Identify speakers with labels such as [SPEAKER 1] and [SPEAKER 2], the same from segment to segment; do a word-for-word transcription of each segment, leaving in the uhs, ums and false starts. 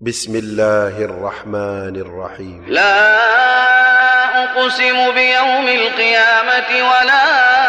[SPEAKER 1] بسم الله الرحمن الرحيم.
[SPEAKER 2] لا أقسم بيوم القيامة ولا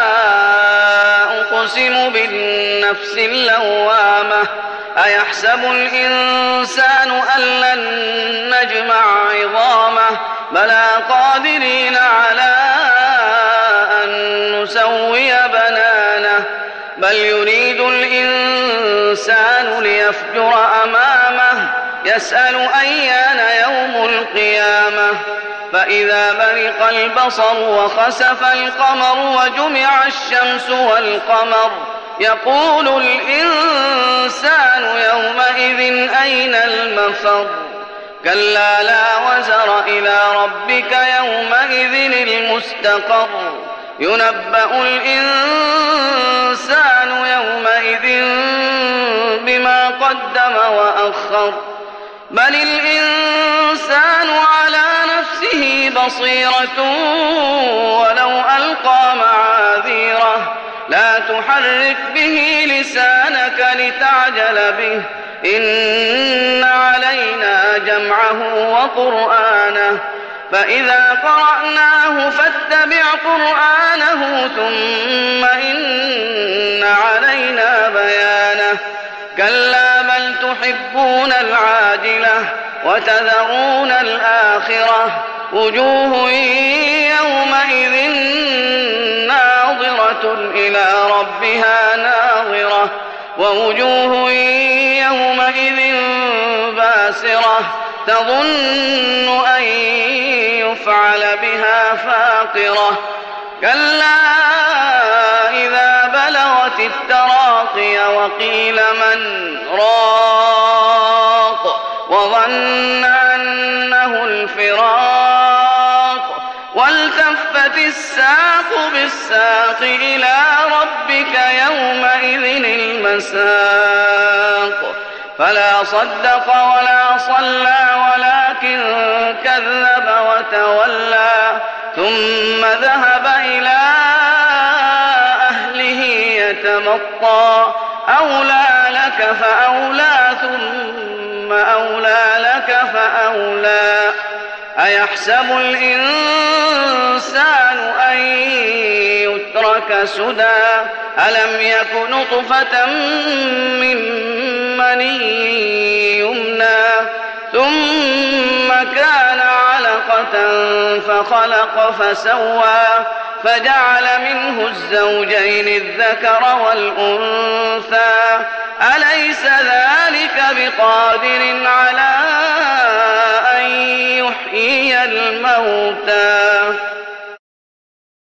[SPEAKER 2] أقسم بالنفس اللوامة أيحسب الإنسان أن لن نجمع عظامه بلى قادرين على أن نسوي بنانه بل يريد الإنسان ليفجر أمامه يسأل أيان يوم القيامة فإذا برق البصر وخسف القمر وجمع الشمس والقمر يقول الإنسان يومئذ أين المفر كلا لا وزر إلى ربك يومئذ المستقر ينبأ الإنسان يومئذ بما قدم وأخر بل الإنسان على نفسه بصيرة ولو ألقى معاذيره لا تحرك به لسانك لتعجل به إن علينا جمعه وقرآنه فإذا قرأناه فاتبع قرآنه ثم إن علينا بيانه كلا بل تحبون العاجلة وتذرون الآخرة وجوه يومئذ ناظرة إلى ربها ناظرة ووجوه يومئذ باسرة تظن أن يفعل بها فاقرة كلا إذا بلغت التراقي وقيل من راق وظن أنه الفراق والتفت الساق بالساق إلى ربك يومئذ المساق فلا صدق ولا صلى ولكن كذب وتولى ثم ذهب إلى أهله يتمطى أولى لك فأولى ثم أولى لك فأولى أيحسب الإنسان أن يترك سدى ألم يك نطفة من مني يمنى ثم كان علقة فخلق فسوى فجعل منه الزوجين الذكر والأنثى أليس ذلك بقادر على أن يحيي الموتى